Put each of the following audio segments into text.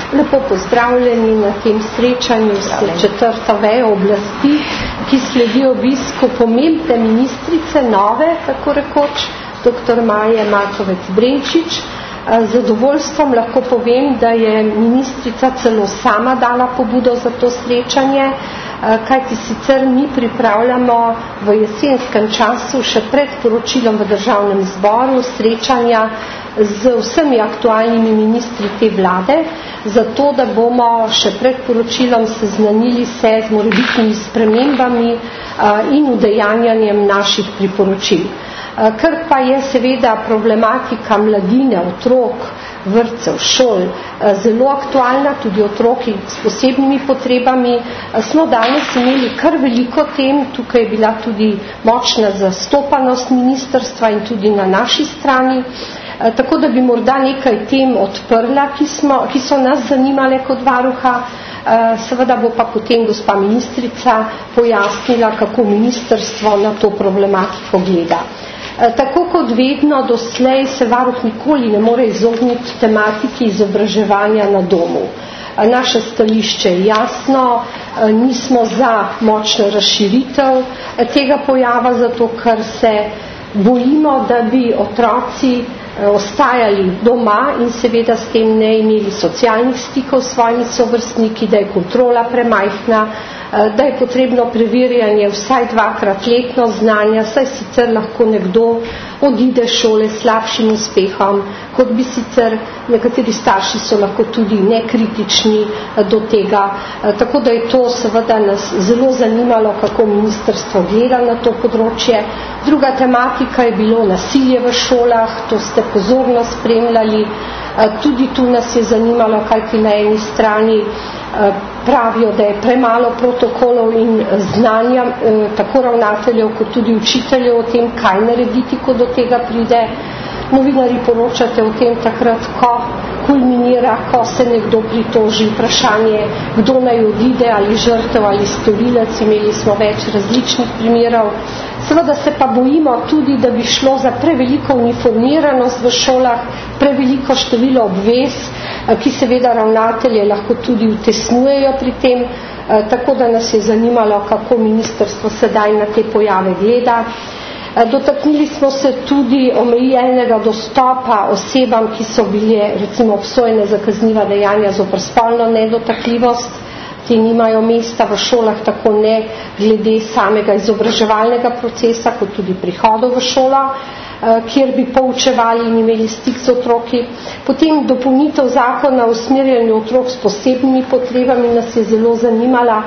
Lepo pozdravljeni na tem srečanju s četrto vejo oblasti, ki sledi obisku pomembne ministrice, nove, tako rekoč, dr. Maje Makovec Brenčič. Z zadovoljstvom lahko povem, da je ministrica celo sama dala pobudo za to srečanje, kajti sicer mi pripravljamo v jesenskem času še pred poročilom v Državnem zboru srečanja z vsemi aktualnimi ministri te vlade, zato da bomo še pred poročilom seznanili se z morebitnimi spremembami in udejanjanjem naših priporočil. Ker pa je seveda problematika mladine, otrok, vrtcev, šol zelo aktualna, tudi otroki s posebnimi potrebami, smo danes imeli kar veliko tem, tukaj je bila tudi močna zastopanost ministrstva in tudi na naši strani, tako da bi morda nekaj tem odprla, ki so nas zanimale kot varuha. Seveda bo pa potem gospa ministrica pojasnila, kako ministrstvo na to problematiko gleda. Tako kot vedno doslej se varuh nikoli ne more izogniti tematiki izobraževanja na domu. Naše stališče je jasno, nismo za močno razširitev tega pojava, zato ker se bojimo, da bi otroci ostajali doma in seveda s tem ne imeli socialnih stikov s svojimi sovrstniki, da je kontrola premajhna, da je potrebno preverjanje vsaj 2-krat letno znanja, saj sicer lahko nekdo odide šole s slabšim uspehom, kot bi sicer nekateri starši so lahko tudi nekritični do tega. Tako da je to seveda nas zelo zanimalo, kako ministrstvo gleda na to področje. Druga tematika je bilo nasilje v šolah, to ste pozorno spremljali. Tudi tu nas je zanimalo, kajti na eni strani pravijo, da je premalo protokolov in znanja tako ravnateljev kot tudi učiteljev o tem, kaj narediti, ko do tega pride. Novinarji poročate o tem takrat, ko kulminira, ko se nekdo pritoži, vprašanje, kdo naj odide, ali žrtev ali storilec. Imeli smo več različnih primerov. Seveda se pa bojimo tudi, da bi šlo za preveliko uniformiranost v šolah, preveliko število obvez, ki seveda ravnatelje lahko tudi utesnjujejo pri tem, tako da nas je zanimalo, kako ministrstvo sedaj na te pojave gleda. Dotaknili smo se tudi omejenega dostopa osebam, ki so bile recimo obsojene za kazniva dejanja zoper spolno nedotakljivost. Ti nimajo mesta v šolah, tako ne glede samega izobraževalnega procesa, kot tudi prihodov v šola, kjer bi poučevali in imeli stik z otroki. Potem dopolnitev zakona o usmerjanju otrok s posebnimi potrebami nas je zelo zanimala,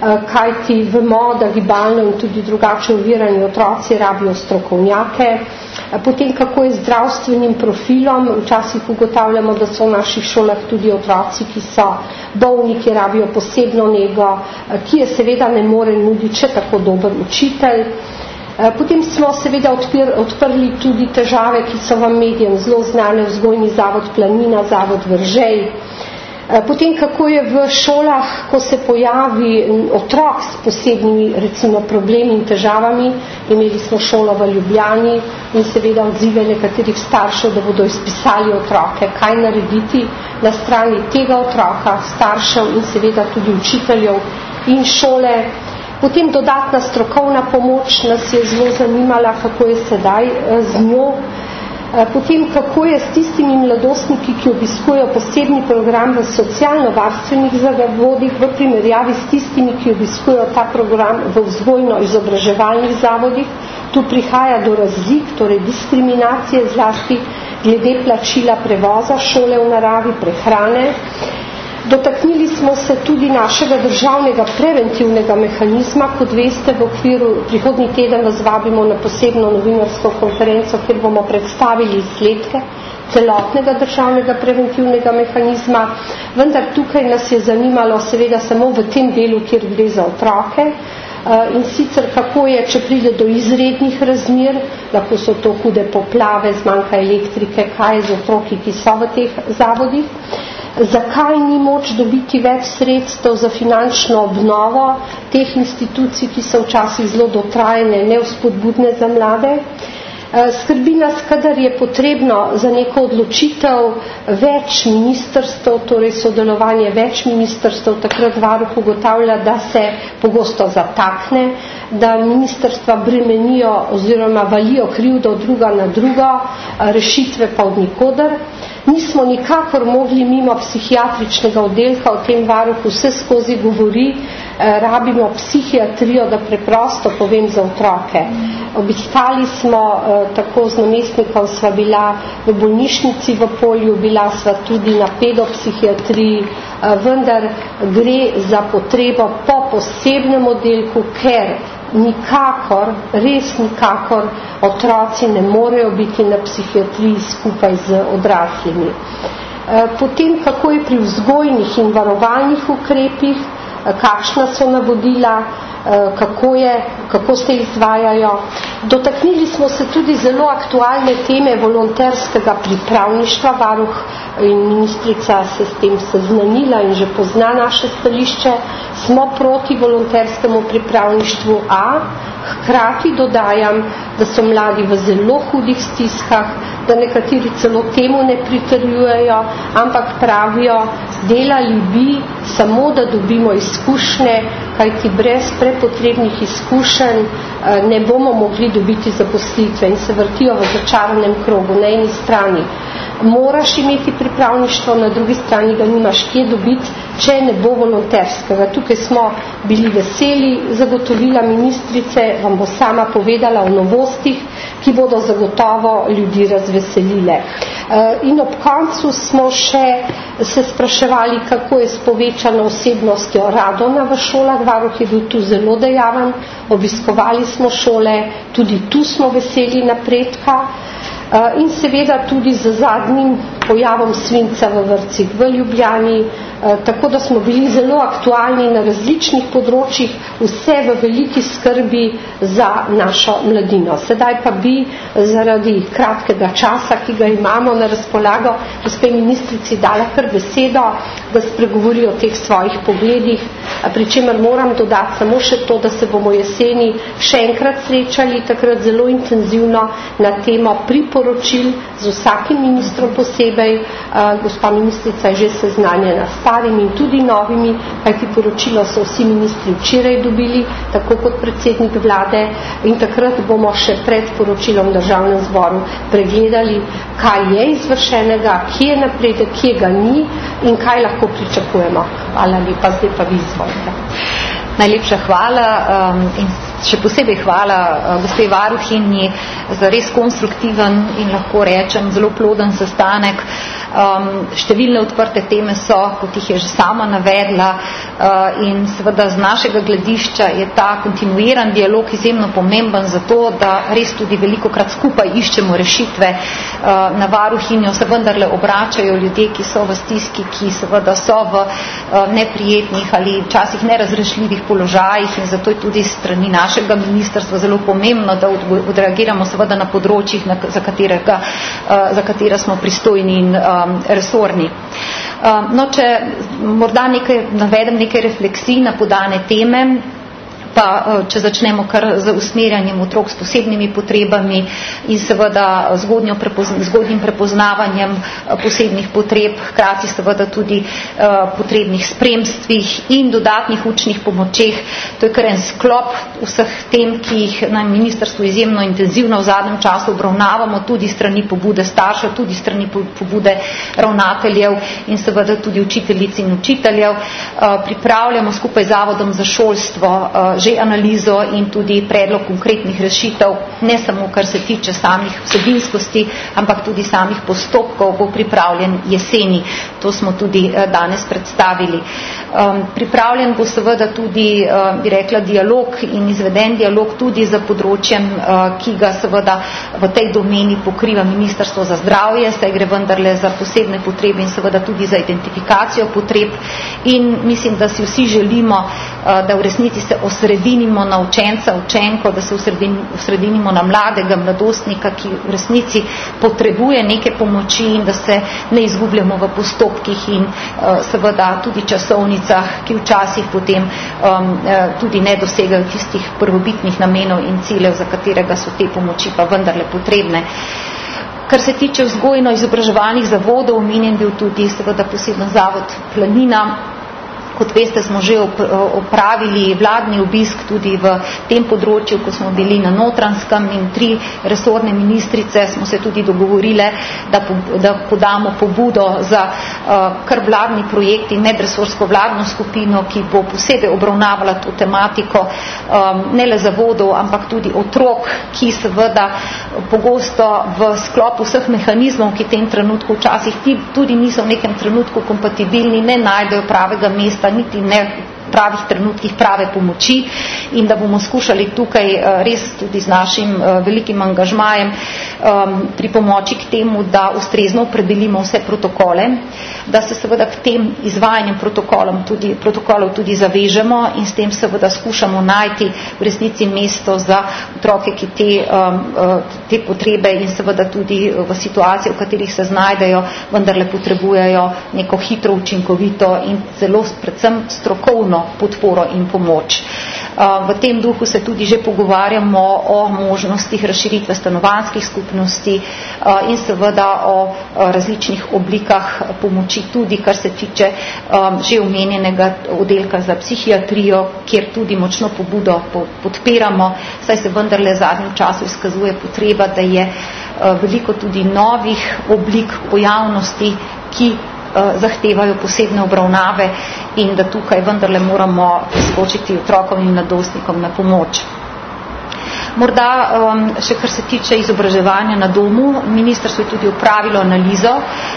kajti vemo, da gibalno in tudi drugače ovirani otroci rabijo strokovnjake. Potem, kako je zdravstvenim profilom, včasih ugotavljamo, da so v naših šolah tudi otroci, ki so bolni, ki rabijo posebno nego, ki je seveda ne more nuditi še tako dober učitelj. Potem smo seveda odprli tudi težave, ki so vam medijem zelo znane, vzgojni zavod Planina, zavod Veržej. Potem, kako je v šolah, ko se pojavi otrok s posebnimi recimo problemi in težavami, imeli smo šolo v Ljubljani in seveda odzive nekaterih staršev, da bodo izpisali otroke, kaj narediti na strani tega otroka, staršev in seveda tudi učiteljev in šole. Potem dodatna strokovna pomoč nas je zelo zanimala, kako je sedaj z njo. Potem, kako je s tistimi mladostniki, ki obiskujejo posebni program v socialno-varstvenih zavodih v primerjavi s tistimi, ki obiskujejo ta program v vzgojno-izobraževalnih zavodih. Tu prihaja do razlik, torej diskriminacije zlasti glede plačila prevoza šole v naravi, prehrane. Dotaknili smo se tudi našega državnega preventivnega mehanizma. Kot veste, v okviru prihodnji teden vas vabimo na posebno novinarsko konferenco, kjer bomo predstavili izsledke celotnega državnega preventivnega mehanizma. Vendar tukaj nas je zanimalo seveda samo v tem delu, kjer gre za otroke. In sicer kako je, če pride do izrednih razmer, lahko so to hude poplave, zmanjka elektrike, kaj je z otroki, ki so v teh zavodih. Zakaj ni moč dobiti več sredstev za finančno obnovo teh institucij, ki so včasih zelo dotrajne, nevzpodbudne za mlade. Skrbi nas, kadar je potrebno za neko odločitev več ministrstv, torej sodelovanje več ministrstv, takrat varuh ugotavlja, da se pogosto zatakne, da ministrstva bremenijo oziroma valijo krivdo druga na drugo, rešitve pa od nikoder. Nismo nikakor mogli mimo psihiatričnega oddelka, o tem varuh vse skozi govori, rabimo psihiatrijo, da preprosto povem za otroke. Obiskali smo, tako z namestnikom sva bila v bolnišnici v Polju, bila sva tudi na pedopsihiatriji, vendar gre za potrebo po posebnem oddelku, ker nikakor, res nikakor otroci ne morejo biti na psihiatriji skupaj z odraslimi. Potem, kako je pri vzgojnih in varovalnih ukrepih, kakšna so navodila, kako se izvajajo. Dotaknili smo se tudi zelo aktualne teme volonterskega pripravništva. Varuh in ministrica se s tem seznanila in že pozna naše stališče. Smo proti volonterskemu pripravništvu, hkrati dodajam, da so mladi v zelo hudih stiskah, da nekateri celo temu ne pritrjujejo, ampak pravijo, delali bi samo, da dobimo izkušnje, kajti brez prepotrebnih izkušenj ne bomo mogli dobiti zaposlitve in se vrtijo v začaranem krogu. Na eni strani moraš imeti pripravništvo, na drugi strani ga nimaš kje dobiti, če ne bo volonterskega. Tukaj smo bili veseli zagotovila ministrice, vam bo sama povedala o novostih, ki bodo zagotovo ljudi razveselile. In ob koncu smo še se spraševali, kako je s povečano osebnostjo radona v šolah. Varuh je bil tu zelo dejaven, obiskovali smo šole, tudi tu smo veseli napredka. In seveda tudi z zadnjim pojavom svinca v vrtcih v Ljubljani, tako da smo bili zelo aktualni na različnih področjih, vse v veliki skrbi za našo mladino. Sedaj pa bi zaradi kratkega časa, ki ga imamo na razpolago, gospe ministrici dala kar besedo, da spregovori o teh svojih pogledih, pri čemer moram dodati samo še to, da se bomo jeseni še enkrat srečali, takrat zelo intenzivno na temo priporočil z vsakim ministrom posebej. Gospa ministrica je že seznanjena s starimi in tudi novimi, kajti poročilo so vsi ministri včeraj dobili, tako kot predsednik vlade, in takrat bomo še pred poročilom v Državnem zboru pregledali, kaj je izvršenega, kje je napredek, kje ga ni in kaj lahko pričakujemo. Hvala lepa, zdaj pa vi izvolite. Najlepša hvala in še posebej hvala gospe varuhinji za res konstruktiven in lahko rečem zelo ploden sestanek. Številne odprte teme so, kot jih je že sama navedla, in seveda z našega gledišča je ta kontinuiran dialog izjemno pomemben za to, da res tudi velikokrat skupaj iščemo rešitve. Na varuhinjo se vendarle obračajo ljudje, ki so v stiski, ki seveda so v neprijetnih ali včasih nerazrešljivih položajih, in zato je tudi strani našega ministrstva zelo pomembno, da odreagiramo seveda na področjih, za katera smo pristojni in resorni. No, če morda navedem nekaj refleksij na podane teme, pa če začnemo kar z usmerjanjem otrok s posebnimi potrebami in seveda zgodnjim prepoznavanjem posebnih potreb, hkrati seveda tudi potrebnih spremstvih in dodatnih učnih pomočeh. To je kar en sklop vseh tem, ki jih na ministrstvu izjemno intenzivno v zadnjem času obravnavamo, tudi strani pobude staršev, tudi strani pobude ravnateljev in seveda tudi učiteljic in učiteljev. Pripravljamo skupaj z Zavodom za šolstvo že analizo in tudi predlog konkretnih rešitev, ne samo kar se tiče samih vsebinskosti, ampak tudi samih postopkov, bo pripravljen jeseni. To smo tudi danes predstavili. Pripravljen bo seveda tudi, bi rekla, dialog in izveden dialog tudi za področjem, ki ga seveda v tej domeni pokriva Ministrstvo za zdravje, saj gre vendarle za posebne potrebe in seveda tudi za identifikacijo potreb. In mislim, da si vsi želimo, da v resnici se osredimo osredinimo na učenca, učenko, da se osredinimo na mladega, mladostnika, ki v resnici potrebuje neke pomoči in da se ne izgubljamo v postopkih in seveda tudi časovnicah, ki včasih potem tudi ne dosegajo tistih prvobitnih namenov in ciljev, za katerega so te pomoči pa vendarle potrebne. Kar se tiče vzgojno-izobraževalnih zavodov, omenjen bil tudi seveda poseben zavod Planina. Kot veste, smo že opravili vladni obisk tudi v tem področju, ko smo bili na Notranjskem in 3 resorne ministrice smo se tudi dogovorile, da podamo pobudo za kar vladni projekt in medresorsko vladno skupino, ki bo posebej obravnavala to tematiko ne le zavodov, ampak tudi otrok, ki seveda pogosto v sklopu vseh mehanizmov, ki v tem trenutku včasih tudi niso v nekem trenutku kompatibilni, ne najdejo pravega mesta, niti ne pravih trenutkih prave pomoči in da bomo skušali tukaj res tudi z našim velikim angažmajem pri pomoči k temu, da ustrezno opredelimo vse protokole, da se seveda k tem izvajanjem protokolov tudi zavežemo in s tem seveda skušamo najti v resnici mesto za otroke, ki te potrebe in seveda tudi v situaciji, v katerih se znajdejo, vendarle potrebujejo neko hitro, učinkovito in celo predvsem strokovno podporo in pomoč. V tem duhu se tudi že pogovarjamo o možnostih razširitve stanovanjskih skupnosti in seveda o različnih oblikah pomoči tudi, kar se tiče že omenjenega oddelka za psihiatrijo, kjer tudi močno pobudo podpiramo, saj se vendarle v zadnjem času izkazuje potreba, da je veliko tudi novih oblik pojavnosti, ki zahtevajo posebne obravnave in da tukaj vendarle moramo priskočiti otrokom in mladostnikom na pomoč. Morda še kar se tiče izobraževanja na domu, ministrstvo je tudi opravilo analizo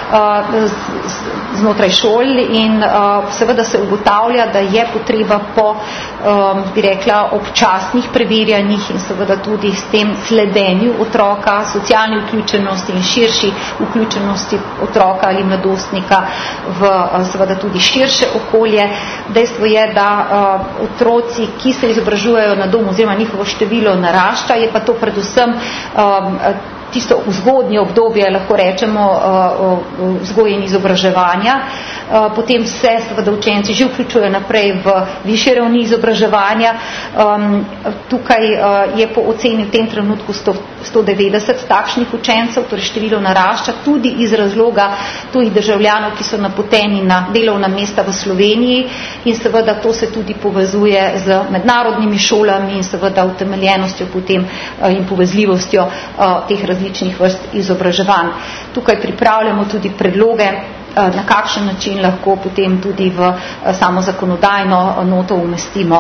znotraj šol in seveda se ugotavlja, da je potreba po, bi rekla, občasnih preverjanjih in seveda tudi s tem sledenju otroka, socialni vključenosti in širši vključenosti otroka ali mladostnika v seveda tudi širše okolje. Dejstvo je, da otroci, ki se izobražujejo na domu oziroma njihovo število narašča, je pa to predvsem tisto vzgodnje obdobje, lahko rečemo, vzgoje in izobraževanja. Potem se seveda učenci že vključujejo naprej v višje ravni izobraževanja. Tukaj je po oceni v tem trenutku 190 takšnih učencev, torej število narašča, tudi iz razloga tujih državljanov, ki so napoteni na delovna mesta v Sloveniji in seveda to se tudi povezuje z mednarodnimi šolami in seveda utemeljenostjo potem in povezljivostjo teh različnih vrst izobraževanj. Tukaj pripravljamo tudi predloge, na kakšen način lahko potem tudi v samo zakonodajno noto umestimo,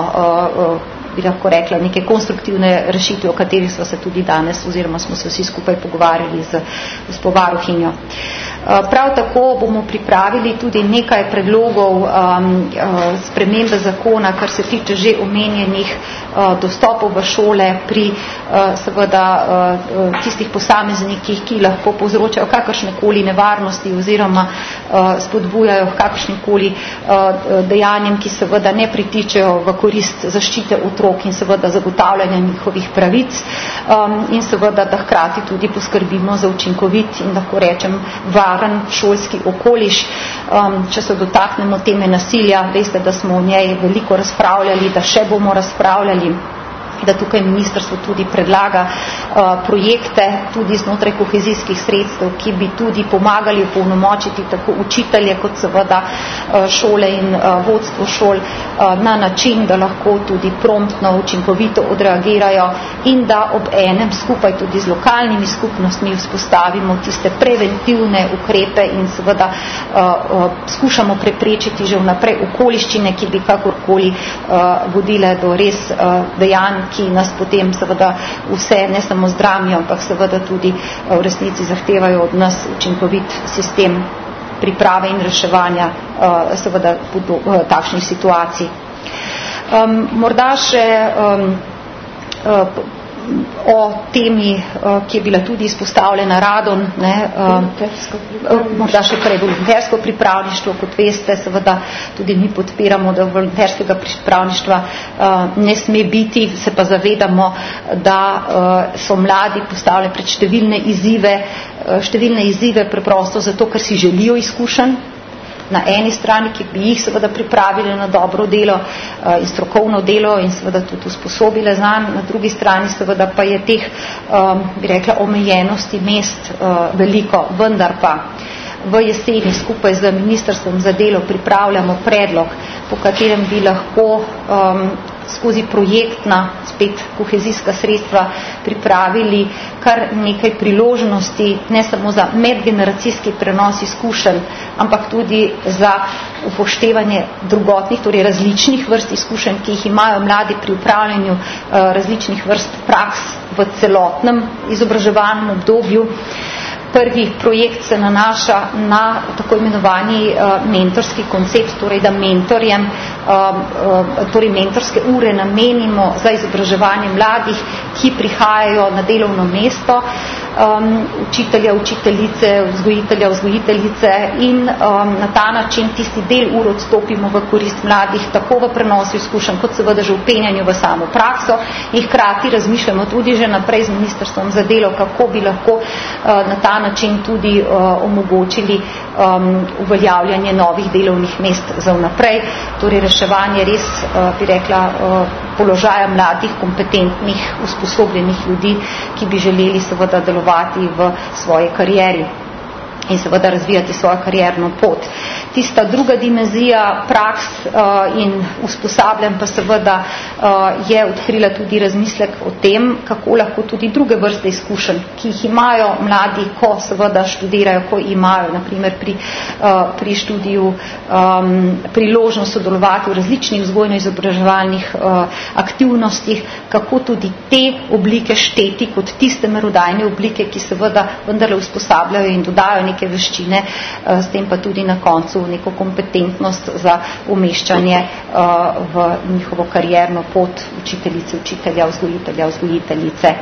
bi lahko rekla, neke konstruktivne rešitve, o katerih smo se tudi danes oziroma smo se vsi skupaj pogovarjali z gospo varuhinjo. Prav tako bomo pripravili tudi nekaj predlogov spremembe zakona, kar se tiče že omenjenih dostopov v šole pri seveda tistih posameznikih, ki lahko povzročajo kakršnekoli nevarnosti oziroma spodbujajo kakršnekoli dejanjem, ki seveda ne pritičejo v korist zaščite otrok in seveda zagotavljanja njihovih pravic in seveda, da hkrati tudi poskrbimo za učinkovit in lahko rečem varen šolski okoliš. Če se dotaknemo teme nasilja, veste, da smo o njej veliko razpravljali, da še bomo razpravljali, da tukaj ministrstvo tudi predlaga projekte tudi znotraj kohezijskih sredstev, ki bi tudi pomagali opolnomočiti tako učitelje kot seveda šole in vodstvo šol na način, da lahko tudi promptno, učinkovito odreagirajo in da ob enem skupaj tudi z lokalnimi skupnostmi vzpostavimo tiste preventivne ukrepe in seveda skušamo preprečiti že vnaprej okoliščine, ki bi kakorkoli vodile do res dejanj, ki nas potem seveda vse, ne samo zdramijo, ampak seveda tudi v resnici zahtevajo od nas učinkovit sistem priprave in reševanja seveda takšnih situacij. Morda še o temi, ki je bila tudi izpostavljena, radon, morda še prej volontersko pripravništvo, kot veste, seveda tudi mi podpiramo, da volonterskega pripravništva ne sme biti, se pa zavedamo, da so mladi postavljeni pred številne izzive preprosto zato, ker si želijo izkušenj, na eni strani, ki bi jih seveda pripravili na dobro delo in strokovno delo in seveda tudi usposobile zanj, na drugi strani seveda pa je teh, bi rekla, omejenosti mest veliko, vendar pa v jeseni skupaj z Ministrstvom za delo pripravljamo predlog, po katerem bi lahko skozi projektna, spet kohezijska sredstva pripravili kar nekaj priložnosti, ne samo za medgeneracijski prenos izkušenj, ampak tudi za upoštevanje drugotnih, torej različnih vrst izkušenj, ki jih imajo mladi pri upravljanju različnih vrst praks v celotnem izobraževalnem obdobju. Prvi projekt se nanaša na tako imenovani mentorski koncept, torej da mentorjem, torej mentorske ure namenimo za izobraževanje mladih, ki prihajajo na delovno mesto, učitelja, učiteljice, vzgojitelja, vzgojiteljice in na ta način tisti del ur odstopimo v korist mladih, tako v prenosu izkušenj, kot seveda že v penjanju v samo prakso in hkrati razmišljamo tudi že naprej z Ministrstvom za delo, kako bi lahko na ta način tudi omogočili uveljavljanje novih delovnih mest za vnaprej, torej reševanje res, bi rekla, položaja mladih, kompetentnih, usposobljenih ljudi, ki bi želeli seveda delovati v svoji karieri in seveda razvijati svojo karierno pot. Tista druga dimenzija praks in usposabljanj pa seveda je odkrila tudi razmislek o tem, kako lahko tudi druge vrste izkušenj, ki jih imajo mladi, ko seveda študirajo, ko imajo naprimer pri študiju priložnost sodelovati v različnih vzgojno-izobraževalnih aktivnostih, kako tudi te oblike šteti kot tiste merodajne oblike, ki seveda vendarle usposabljajo in dodajo neke veščine, s tem pa tudi na koncu neko kompetentnost za umeščanje v njihovo karierno pot učiteljice, učitelja, vzgojitelja, vzgojiteljice.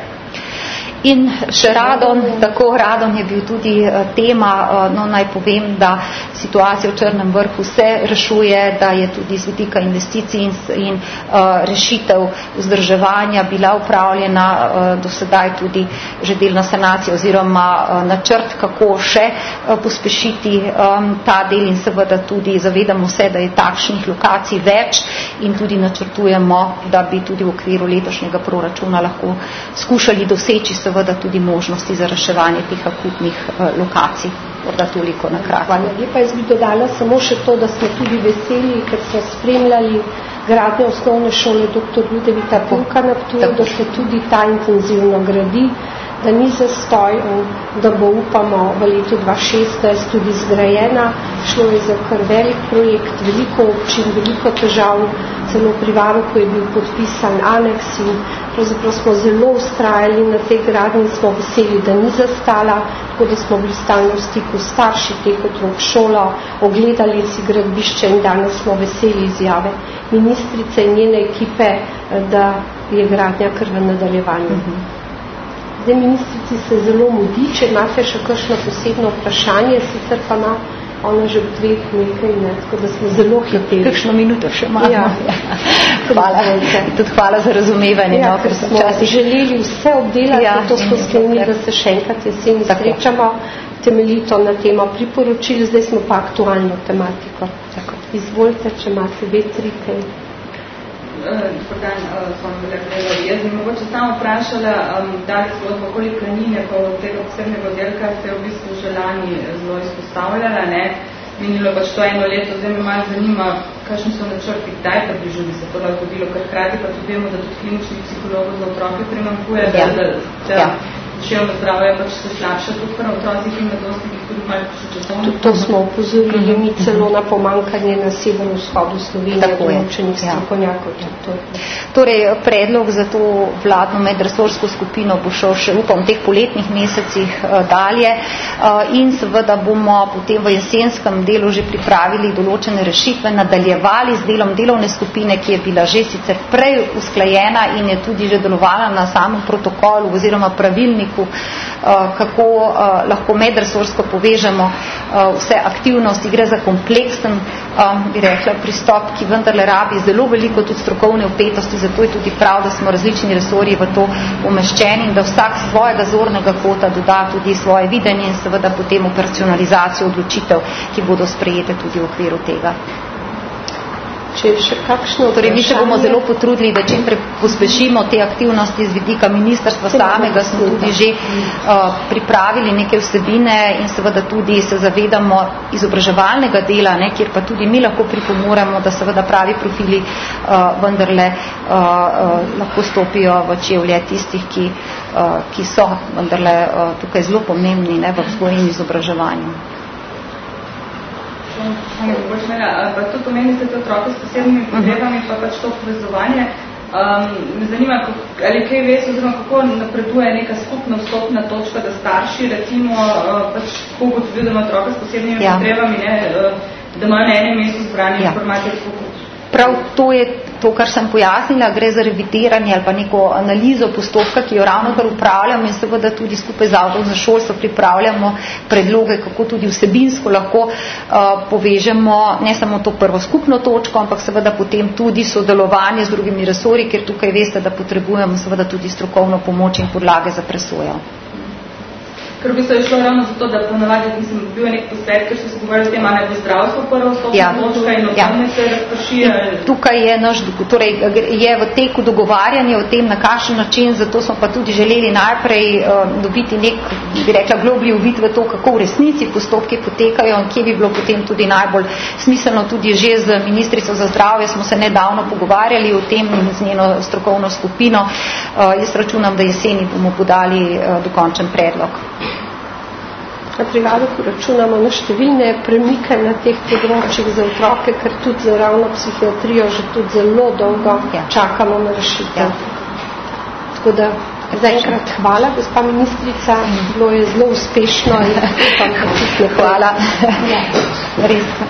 In še radon, tako radon je bil tudi tema, no naj povem, da situacija v Črnem vrhu se rešuje, da je tudi z vidika investicij in rešitev vzdrževanja bila upravljena do sedaj tudi že delna sanacija oziroma načrt, kako še pospešiti ta del in seveda tudi zavedamo se, da je takšnih lokacij več in tudi načrtujemo, da bi tudi v okviru letošnjega proračuna lahko skušali doseči seveda tudi možnosti za reševanje teh akutnih lokacij. Morda toliko na kratko. Hvala lepa. Jaz bi dodala samo še to, da smo tudi veseli, ker smo spremljali gradnjo osnovne šole dr. Ljudevita Pulka na Ptuju, da se tudi ta intenzivno gradi, da ni zastoj, da bo, upamo, v letu 2016 tudi zgrajena. Šlo je za kar velik projekt, veliko občin, veliko težav, celo pri Varuhu je bil podpisan aneks in pravzaprav smo zelo ustrajali na tej gradnji, smo veseli, da ni zastala, tako da smo bili stalno v stiku s starši teh otrok, šolo, ogledali si gradbišče in danes smo veseli izjave ministrice in njene ekipe, da je gradnja kar v nadaljevanju. Zdaj ministrici se zelo mudi, če imate še kakšno posebno vprašanje, sicer pa ima ona že v 2 nekaj, tako da smo zelo hiteli. Kakšno minuto še imamo. Ja. Hvala. Tudi hvala za razumevanje. Ja, ker smo želeli vse obdelati, to smo sklenili, da se še enkrat jeseni srečamo temeljito na temo priporočil, zdaj smo pa aktualno tematiko. Tako. Izvolite, če imate 2-3 kaj. Jaz bi mogoče samo vprašala, da smo okoli Planine, pa od tega posebnega oddelka ste v bistvu že lani zelo izpostavljala, ne? Minilo pač to 1 leto, zdaj me malo zanima, kakšni so načrti, kdaj pa bi že bi se to lahko bilo, ker hkrati pa tudi vemo, da tudi kliničnih psihologov za otroke primanjkuje, duševno zdravje pač se slabša tudi pri otrocih in mladostnikih, tudi malo še časovno. To smo upozorili mi celo na pomankanje na severovzhodu Slovenije, določenih strokovnjakov. Torej, predlog za to vladno medresorsko skupino bo šel še, upam, v teh poletnih mesecih dalje in seveda bomo potem v jesenskem delu že pripravili določene rešitve, nadaljevali z delom delovne skupine, ki je bila že sicer prej usklajena in je tudi že delovala na samem protokolu oziroma pravilniku, kako lahko medresorsko povežemo vse aktivnosti. Gre za kompleksen, bi rekla, pristop, ki vendarle rabi zelo veliko tudi strokovne vpetosti, zato je tudi prav, da smo različni resorji v to umeščeni in da vsak svojega zornega kota doda tudi svoje videnje in seveda potem operacionalizacijo odločitev, ki bodo sprejete tudi v okviru tega. Če je še kakšno torej, mi se bomo zelo potrudili, da čim pospešimo te aktivnosti z vidika ministrstva samega, smo tudi že pripravili neke vsebine in seveda tudi se zavedamo izobraževalnega dela, ne, kjer pa tudi mi lahko pripomoremo, da seveda pravi profili vendarle lahko stopijo v čevlje tistih, ki so vendarle tukaj zelo pomembni, ne, v vzgoji in izobraževanju. Pa to pomeni se te otroke s posebnimi potrebami, pa pač to povezovanje. Me zanima, ali kaj veš, oziroma kako napreduje neka skupna vstopna točka, da starši, recimo, pač kako ugotovijo, da ima otroka s posebnimi potrebami, ne, da imajo na enem mestu zbranje informacije. Prav to je to, kar sem pojasnila, gre za revidiranje ali pa neko analizo postopka, ki jo ravno kar upravljamo in seveda tudi skupaj z Zavodom za šolstvo pripravljamo predloge, kako tudi vsebinsko lahko povežemo ne samo to prvo skupno točko, ampak seveda potem tudi sodelovanje z drugimi resorji, ker tukaj veste, da potrebujemo seveda tudi strokovno pomoč in podlage za presojo. Ker bi se je šlo ravno zato, da ponavadi mislim, bil nek posvet, ker so se govorili o tem, ali bo zdravstvo prvo stopno točka in odmah se razpršija. Tukaj je torej je v teku dogovarjanje o tem, na kakšen način, zato smo pa tudi želeli najprej dobiti nek, bi rekla, globlji uvid v to, kako v resnici postopki potekajo in kje bi bilo potem tudi najbolj smiselno. Tudi že z ministrico za zdravje smo se nedavno pogovarjali o tem in z njeno strokovno skupino. Jaz računam, da jeseni bomo podali dokončen predlog. Pri Varuhu računamo na številne premike na teh področjih za otroke, ker tudi za ravno psihiatrijo že tudi zelo dolgo čakamo na rešitev. Tako da zaenkrat hvala, gospa ministrica, bilo je zelo uspešno in hvala. Res.